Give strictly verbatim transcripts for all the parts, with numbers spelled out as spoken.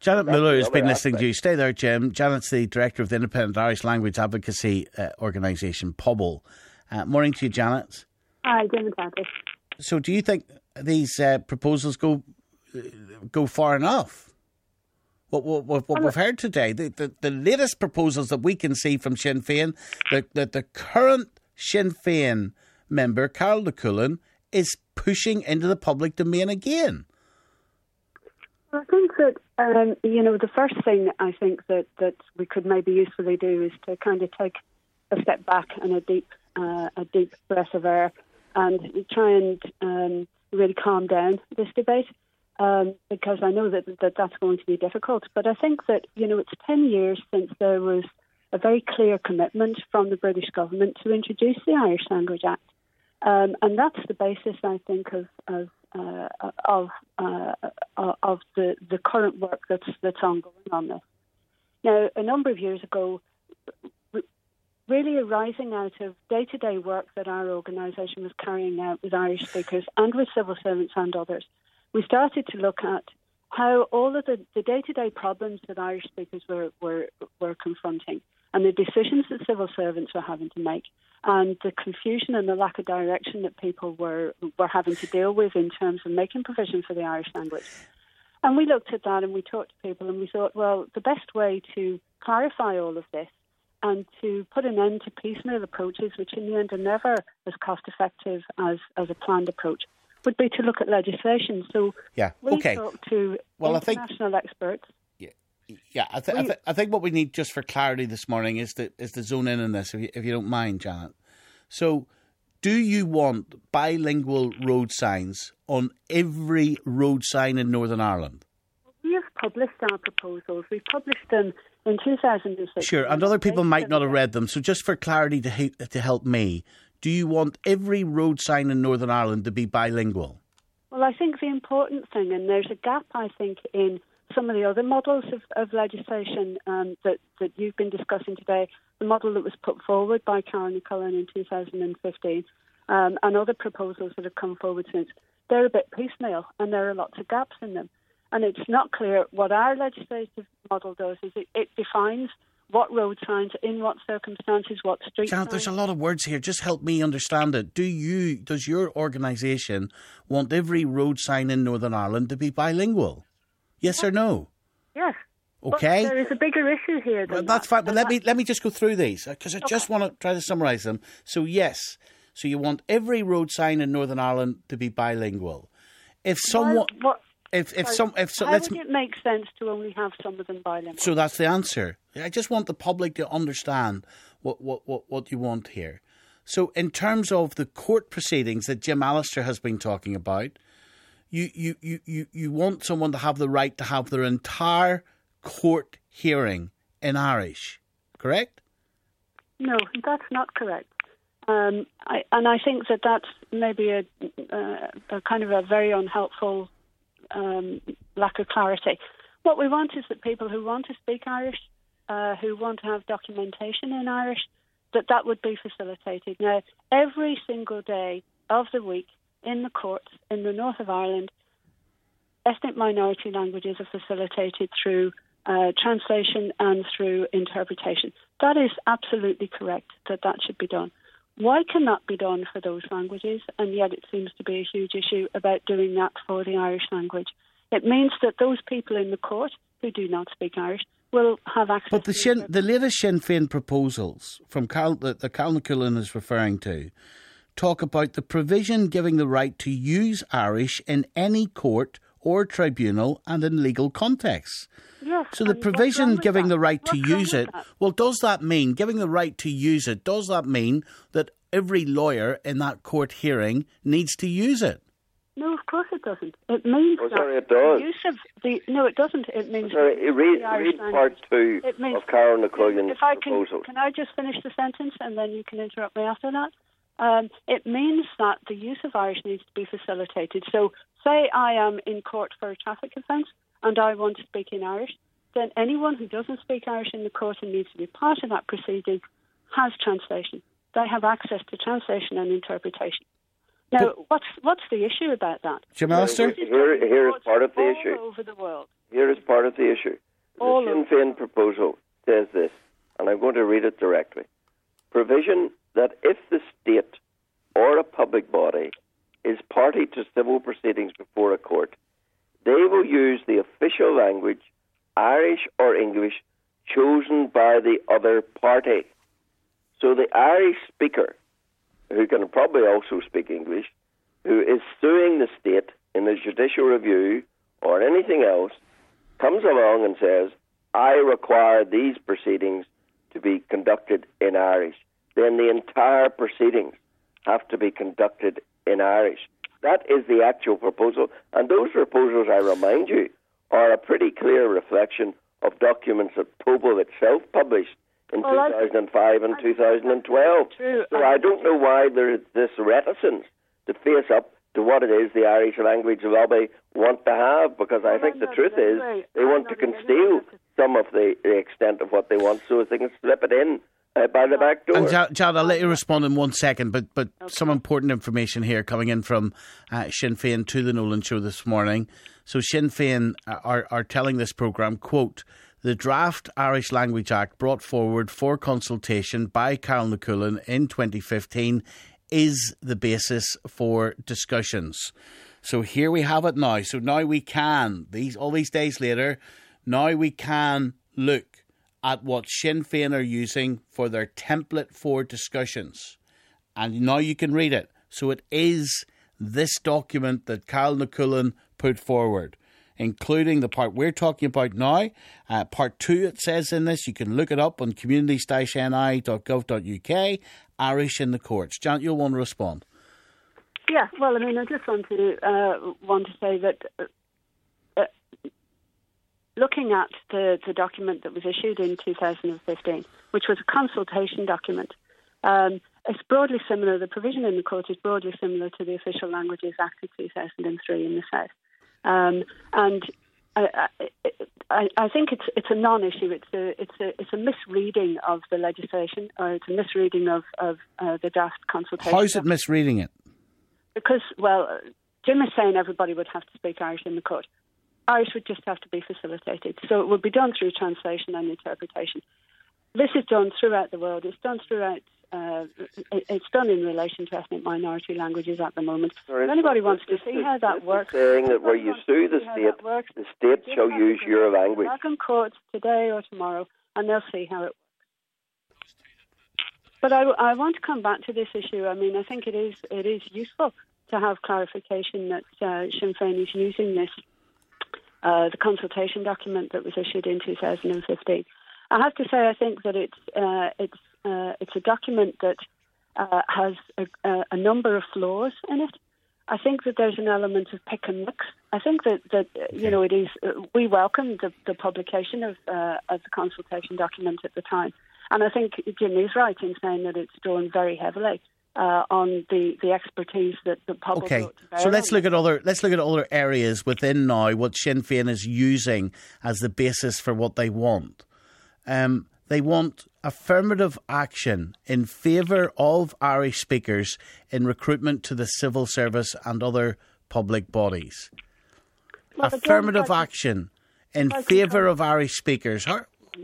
Janet Muller has been listening to you. Stay there, Jim. Janet's the director of the Independent Irish Language Advocacy uh, organisation, P O B L. Uh, morning to you, Janet. Hi, Jim and So do you think these uh, proposals go uh, go far enough? What, what, what, what we've heard today, the, the, the latest proposals that we can see from Sinn Féin, that the, the current Sinn Féin member, Carol Nacullen, is pushing into the public domain again. I think that, um, you know, the first thing I think that, that we could maybe usefully do is to kind of take a step back and a deep uh, a deep breath of air and try and um, really calm down this debate, um, because I know that, that that's going to be difficult. But I think that, you know, it's ten years since there was a very clear commitment from the British government to introduce the Irish Language Act. Um, and that's the basis, I think, of of uh, of, uh, of the, the current work that's that's ongoing on this. Now, a number of years ago, really arising out of day-to-day work that our organisation was carrying out with Irish speakers and with civil servants and others, we started to look at how all of the, the day-to-day problems that Irish speakers were, were, were confronting and the decisions that civil servants were having to make and the confusion and the lack of direction that people were were having to deal with in terms of making provision for the Irish language. And we looked at that and we talked to people and we thought, well, the best way to clarify all of this and to put an end to piecemeal approaches, which in the end are never as cost-effective as, as a planned approach, would be to look at legislation. So yeah, we okay. talked to well, international I think, experts. Yeah, yeah. I, th- we, I, th- I think what we need just for clarity this morning is to, is to zone in on this, if you, if you don't mind, Janet. So do you want bilingual road signs on every road sign in Northern Ireland? We have published our proposals. We published them in two thousand six. Sure, and other people might not have read them. So just for clarity to he- to help me, do you want every road sign in Northern Ireland to be bilingual? Well, I think the important thing, and there's a gap, I think, in some of the other models of, of legislation um, that, that you've been discussing today, the model that was put forward by Carol Nacullen in two thousand fifteen, um, and other proposals that have come forward since, they're a bit piecemeal, and there are lots of gaps in them. And it's not clear what our legislative model does. Is it, it defines what road signs, in what circumstances, what street Janet, signs. there's a lot of words here. Just help me understand it. Do you, does your organisation want every road sign in Northern Ireland to be bilingual? Yes or no? Yes. Okay. But there is a bigger issue here than well, that's that. fine, but let me let me just go through these because I okay. just want to try to summarise them. So yes, so you want every road sign in Northern Ireland to be bilingual. If someone, what, if if sorry, some, if so, how let's. would it make sense to only have some of them bilingual? So that's the answer. I just want the public to understand what what what, what you want here. So in terms of the court proceedings that Jim Allister has been talking about, you you you you, you want someone to have the right to have their entire court hearing in Irish, correct? No, that's not correct. Um, I, and I think that that's maybe a, uh, a kind of a very unhelpful um, lack of clarity. What we want is that people who want to speak Irish, uh, who want to have documentation in Irish, that that would be facilitated. Now, every single day of the week in the courts in the north of Ireland, ethnic minority languages are facilitated through Uh, translation and through interpretation. That is absolutely correct that that should be done. Why can that be done for those languages, and yet it seems to be a huge issue about doing that for the Irish language? It means that those people in the court who do not speak Irish will have access but the to Sinn, the latest Sinn Féin proposals from Carol, that the Carol Nacullen is referring to talk about the provision giving the right to use Irish in any court or tribunal and in legal contexts. Yes, so the provision giving the right to use it, well, does that mean, giving the right to use it, does that mean that every lawyer in that court hearing needs to use it? No, of course it doesn't. It means oh, that sorry, it does. the use of the no, it doesn't. It means sorry, read, read part two it means, of Carol Nacullen's if I can, proposal. Can I just finish the sentence and then you can interrupt me after that? Um, it means that the use of Irish needs to be facilitated. So, say I am in court for a traffic offence and I want to speak in Irish, then anyone who doesn't speak Irish in the court and needs to be part of that proceeding has translation. They have access to translation and interpretation. Now, but, what's what's the issue about that? Jim Allister? Here, here is part of the all issue. All over the world. Here is part of the issue. The All Sinn Féin proposal says this, and I'm going to read it directly. Provision that if the state or a public body is party to civil proceedings before a court, they will use the official language, Irish or English, chosen by the other party. So the Irish speaker, who can probably also speak English, who is suing the state in a judicial review or anything else, comes along and says, I require these proceedings to be conducted in Irish. Then the entire proceedings have to be conducted in Irish. That is the actual proposal. And those proposals, I remind you, are a pretty clear reflection of documents that Pobal itself published in well, two thousand five and two thousand twelve. True. So I don't know why there is this reticence to face up to what it is the Irish language lobby want to have, because I think the truth is they want to conceal some of the, the extent of what they want so as they can slip it in uh, by the back door. And Jad, I'll let you respond in one second, but but okay. Some important information here coming in from uh, Sinn Féin to the Nolan Show this morning. So Sinn Féin are, are telling this programme, quote, the draft Irish Language Act brought forward for consultation by Carol McCullen in twenty fifteen is the basis for discussions. So here we have it now. So now we can, these all these days later, now we can look at what Sinn Féin are using for their template for discussions. And now you can read it. So it is this document that Carol McCullen put forward, including the part we're talking about now. Uh, part two, it says in this, you can look it up on communities dash n i dot gov dot u k, Irish in the Courts. Janet, you'll want to respond. Yeah, well, I mean, I just want to uh, want to say that uh, uh, looking at the, the document that was issued in two thousand fifteen, which was a consultation document, um, it's broadly similar. The provision in the court is broadly similar to the Official Languages Act of two thousand three in the South. Um, and I, I, I think it's it's a non-issue. It's a it's a it's a misreading of the legislation, or it's a misreading of of uh, the draft consultation. How is it misreading it? Because, well, Jim is saying everybody would have to speak Irish in the court. Irish would just have to be facilitated, so it would be done through translation and interpretation. This is done throughout the world. It's done throughout. Uh, it's done in relation to ethnic minority languages at the moment. Sorry, if anybody so wants this, to see this, how that this works, saying that where you sue the state, works, the state shall use your language. Back in court today or tomorrow, and they'll see how it works. But I, I want to come back to this issue. I mean, I think it is it is useful to have clarification that uh, Sinn Féin is using this, uh, the consultation document that was issued in two thousand fifteen. I have to say, I think that it's uh, it's uh, it's a document that uh, has a, a number of flaws in it. I think that there's an element of pick and mix. I think that, that you know, it is. Uh, we welcome the, the publication of uh, of the consultation document at the time, and I think Jim is right in saying that it's drawn very heavily uh, on the, the expertise that the public. Okay, so let's look at other let's look at other areas within now what Sinn Féin is using as the basis for what they want. Um, they want affirmative action in favour of Irish speakers in recruitment to the civil service and other public bodies. Well, affirmative again, action in favour of Irish speakers. How,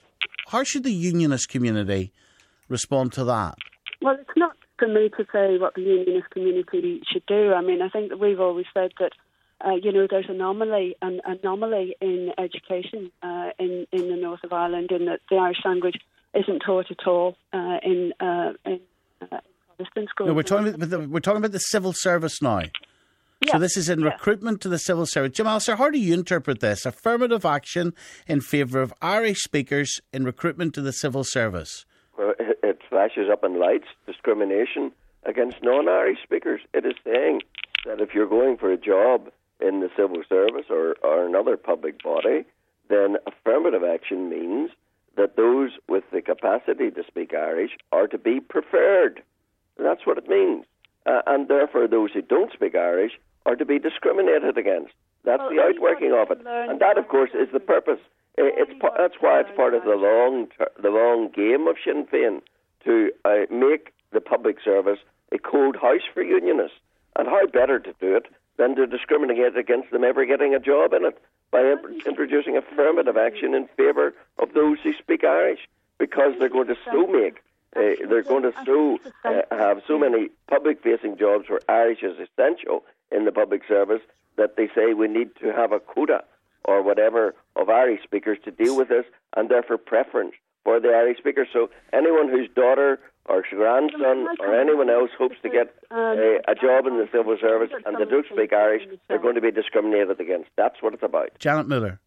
how should the unionist community respond to that? Well, it's not for me to say what the unionist community should do. I mean, I think that we've always said that Uh, you know, there's anomaly, an anomaly in education uh, in in the north of Ireland, in that the Irish language isn't taught at all uh, in uh, in uh, Protestant schools. No, we're talking about the, we're talking about the civil service now. Yeah. So this is in yeah. recruitment to the civil service. Jim Allister, how do you interpret this? Affirmative action in favour of Irish speakers in recruitment to the civil service. Well, it, it flashes up in lights discrimination against non-Irish speakers. It is saying that if you're going for a job in the civil service or, or another public body, then affirmative action means that those with the capacity to speak Irish are to be preferred. That's what it means. Uh, and therefore those who don't speak Irish are to be discriminated against. That's well, the outworking of it. And that, of course, is the purpose. It's That's why it's part of the long the long game of Sinn Féin to uh, make the public service a cold house for unionists. And how better to do it than to discriminate against them ever getting a job in it. by imp- introducing affirmative action in favour of those who speak Irish, because they're going to so make, uh, they're going to so uh, have so many public-facing jobs where Irish is essential in the public service that they say we need to have a quota or whatever of Irish speakers to deal with this, and therefore preference for the Irish speakers. So anyone whose daughter or grandson or anyone else hopes to get a, a job in the civil service and they don't speak Irish, they're going to be discriminated against. That's what it's about. Janet Miller.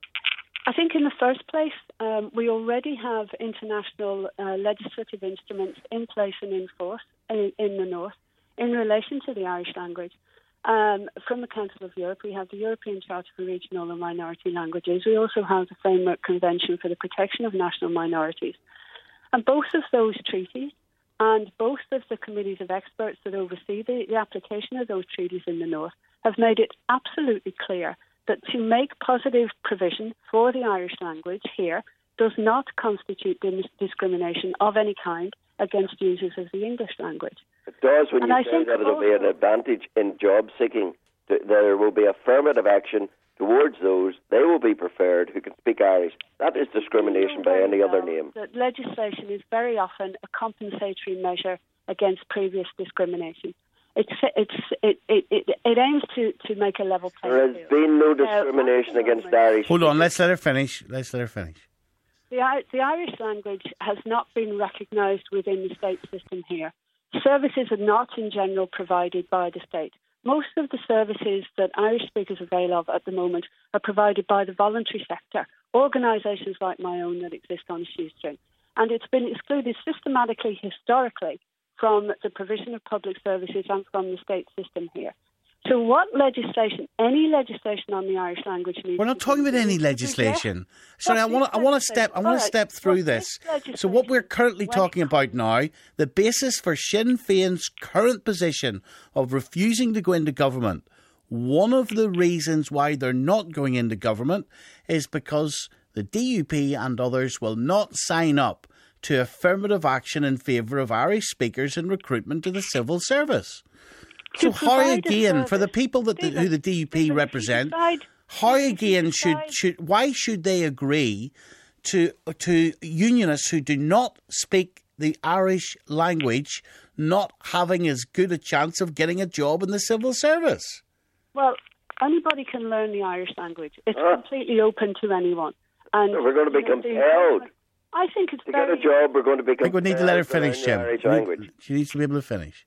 I think in the first place, um, we already have international uh, legislative instruments in place and in force in, in the North in relation to the Irish language. Um, from the Council of Europe, we have the European Charter for Regional and Minority Languages. We also have the Framework Convention for the Protection of National Minorities. And both of those treaties and both of the committees of experts that oversee the, the application of those treaties in the North have made it absolutely clear that to make positive provision for the Irish language here does not constitute discrimination of any kind against users of the English language. It does when and you I say that it will be an advantage in job seeking. There will be affirmative action towards those. They will be preferred who can speak Irish. That is discrimination by any other name. That legislation is very often a compensatory measure against previous discrimination. It's, it's, it, it, it, it aims to, to make a level playing field. There has been no discrimination uh, against Irish. Hold on, let's let her finish. Let's let her finish. The, the Irish language has not been recognised within the state system here. Services are not in general provided by the state. Most of the services that Irish speakers avail of at the moment are provided by the voluntary sector, organisations like my own that exist on a shoestring. And it's been excluded systematically, historically, from the provision of public services and from the state system here. So what legislation, any legislation on the Irish language needs... We're not talking about any legislation. Sorry, I want to I want to step I want to step through this. So what we're currently talking about now, the basis for Sinn Féin's current position of refusing to go into government, one of the reasons why they're not going into government is because the D U P and others will not sign up to affirmative action in favour of Irish speakers in recruitment to the civil service. So how again, for the people that the, who the D U P represent, how again should, should why should they agree to to unionists who do not speak the Irish language not having as good a chance of getting a job in the civil service? Well, anybody can learn the Irish language. It's uh, completely open to anyone. And so we're going to be compelled. I think it's to very... get a job, we're going to be compelled. I think we need to let her finish, Jim. Language. She needs to be able to finish.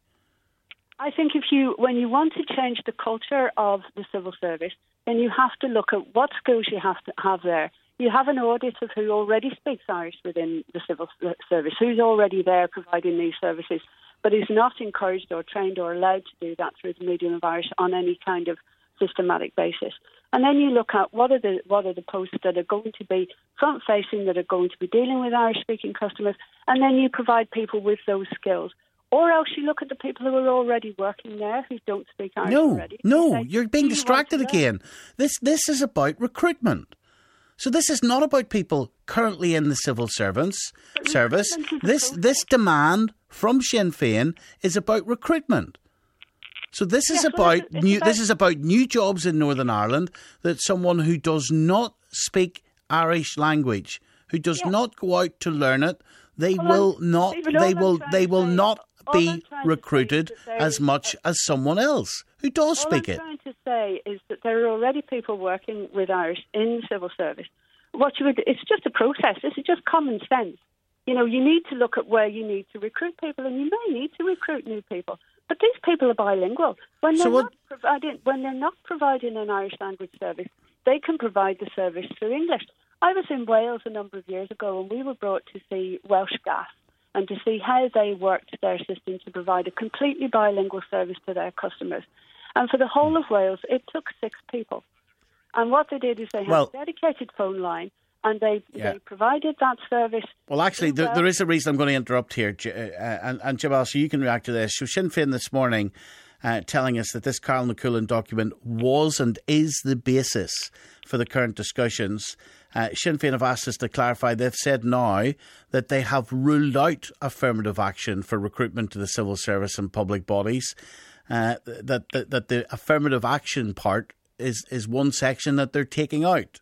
I think if you, when you want to change the culture of the civil service, then you have to look at what skills you have to have there. You have an audit of who already speaks Irish within the civil service, who's already there providing these services, but is not encouraged or trained or allowed to do that through the medium of Irish on any kind of systematic basis. And then you look at what are the what are the posts that are going to be front-facing, that are going to be dealing with Irish-speaking customers, and then you provide people with those skills. Or else you look at the people who are already working there who don't speak Irish no, already. No, say, you're being distracted again. This this is about recruitment. So this is not about people currently in the civil servants service. This this demand from Sinn Féin is about recruitment. So this is yes, about well, new. About this is about new jobs in Northern Ireland that someone who does not speak Irish language, who does yes. not go out to learn it, they well, will not. They will. They will say, not be recruited as much as someone else who does speak it. All I'm trying to say is that there are already people working with Irish in the civil service. What you would, it's just a process. This is just common sense. You know, you need to look at where you need to recruit people, and you may need to recruit new people. But these people are bilingual. When they're, so not, providing, when they're not providing an Irish language service, they can provide the service through English. I was in Wales a number of years ago, and we were brought to see Welsh Gas and to see how they worked their system to provide a completely bilingual service to their customers. And for the whole of Wales, it took six people. And what they did is they had well, a dedicated phone line, and they, yeah. they provided that service. Well, actually, there, there is a reason I'm going to interrupt here, uh, and, and Jamal, so you can react to this. So Sinn Féin this morning uh, telling us that this Carl McCullen document was and is the basis for the current discussions. Uh, Sinn Féin have asked us to clarify. They've said now that they have ruled out affirmative action for recruitment to the civil service and public bodies, uh, that, that, that the affirmative action part is, is one section that they're taking out.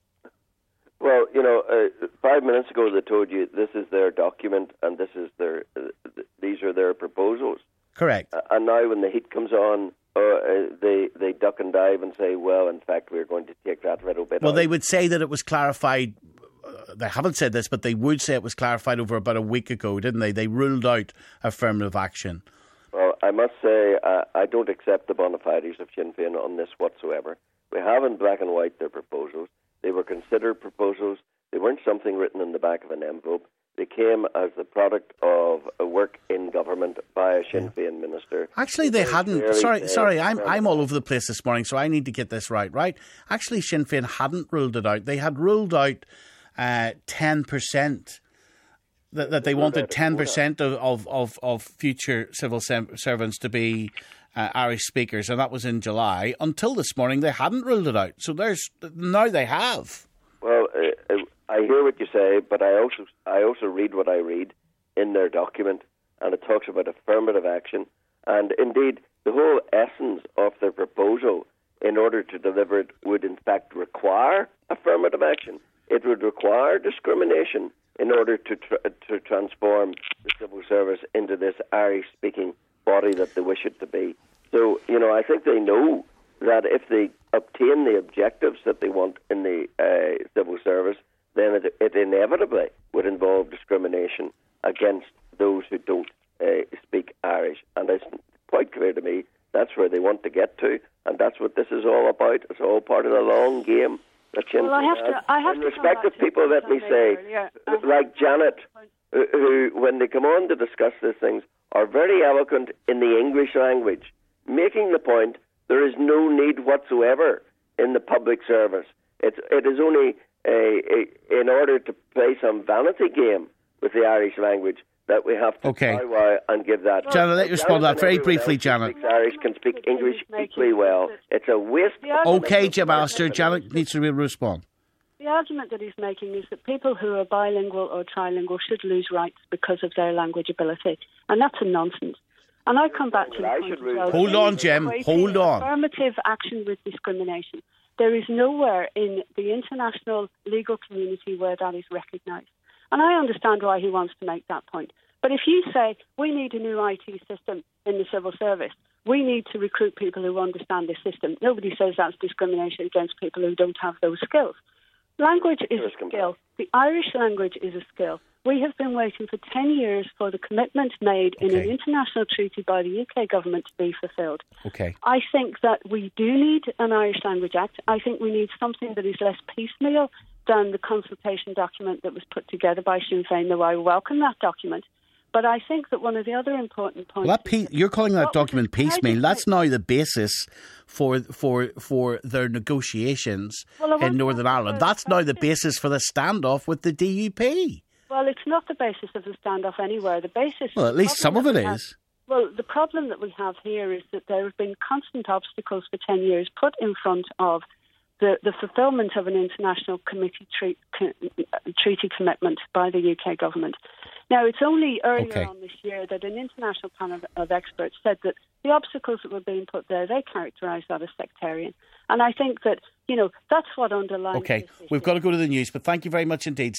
Well, you know, uh, five minutes ago they told you this is their document and this is their uh, th- these are their proposals. Correct. Uh, and now when the heat comes on, uh, uh, they they duck and dive and say, well, in fact, we're going to take that little bit Well, out. they would say that it was clarified. Uh, they haven't said this, but they would say it was clarified over about a week ago, didn't they? They ruled out affirmative action. Well, I must say, uh, I don't accept the bona fides of Sinn Féin on this whatsoever. We have in black and white their proposals. They were considered proposals. They weren't something written in the back of an envelope. They came as the product of a work in government by a Sinn Féin minister. Actually, they hadn't. Sorry, sorry, I'm I'm all over the place this morning, so I need to get this right. Right? Actually, Sinn Féin hadn't ruled it out. They had ruled out uh, ten percent. That, that they wanted ten percent of, of, of, of future civil servants to be uh, Irish speakers, and that was in July. Until this morning, they hadn't ruled it out. So there's now they have. Well, uh, I hear what you say, but I also I also read what I read in their document, and it talks about affirmative action. And indeed, the whole essence of their proposal, in order to deliver it, would in fact require affirmative action. It would require discrimination in order to tr- to transform the civil service into this Irish-speaking body that they wish it to be. So, you know, I think they know that if they obtain the objectives that they want in the uh, civil service, then it, it inevitably would involve discrimination against those who don't uh, speak Irish. And it's quite clear to me that's where they want to get to, and that's what this is all about. It's all part of the long game. Well, I have to. I have in to respect of people, let me say, uh, like Janet, who, who, when they come on to discuss these things, are very eloquent in the English language, making the point there is no need whatsoever in the public service. It, it is only a, a, in order to play some vanity game with the Irish language that we have to okay. powwow and give that. Well, Janet, let you respond to that very briefly, Janet. Speaks Irish can speak English equally well. It's a waste. Okay, Jim Alistair. Janet needs to respond. The argument that he's making is that people who are bilingual or trilingual should lose rights because of their language ability, and that's a nonsense. And I come back to the point as well. Hold on, Jim. Hold on. Affirmative action with discrimination. There is nowhere in the international legal community where that is recognised. And I understand why he wants to make that point. But if you say, we need a new I T system in the civil service, we need to recruit people who understand this system, nobody says that's discrimination against people who don't have those skills. Language is a skill. The Irish language is a skill. We have been waiting for ten years for the commitment made in okay. an international treaty by the U K government to be fulfilled. Okay. I think that we do need an Irish Language Act. I think we need something that is less piecemeal than the consultation document that was put together by Sinn Féin, though I welcome that document. But I think that one of the other important points... Well, that pe- you're calling that document piecemeal. That's now the basis for for for their negotiations well, in Northern Ireland. That's now the basis for the standoff with the D U P. Well, it's not the basis of the standoff anywhere. The basis... Well, at least some of it is. Well, the problem that we have here is that there have been constant obstacles for ten years put in front of the, the fulfilment of an international committee treat, co- treaty commitment by the U K government. Now, it's only earlier okay. on this year that an international panel of experts said that the obstacles that were being put there, they characterised that as sectarian. And I think that, you know, that's what underlines Okay, this issue. We've got to go to the news, but thank you very much indeed.